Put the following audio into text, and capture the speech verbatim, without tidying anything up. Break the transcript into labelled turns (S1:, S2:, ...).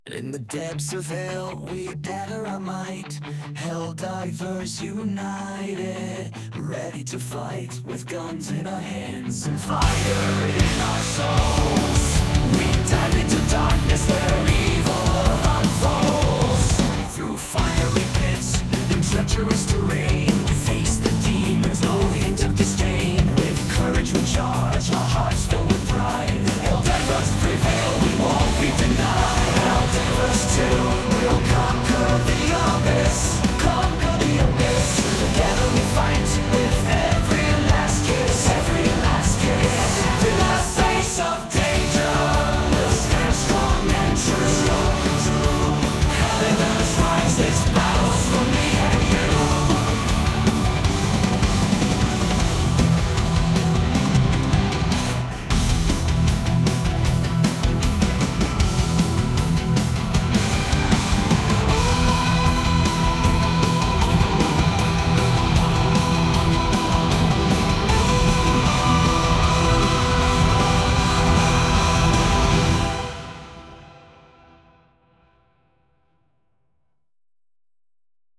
S1: In the depths of hell, we gather our might. Hell divers united, ready to fight with guns in our hands and fire in our souls. We dive into darkness where evil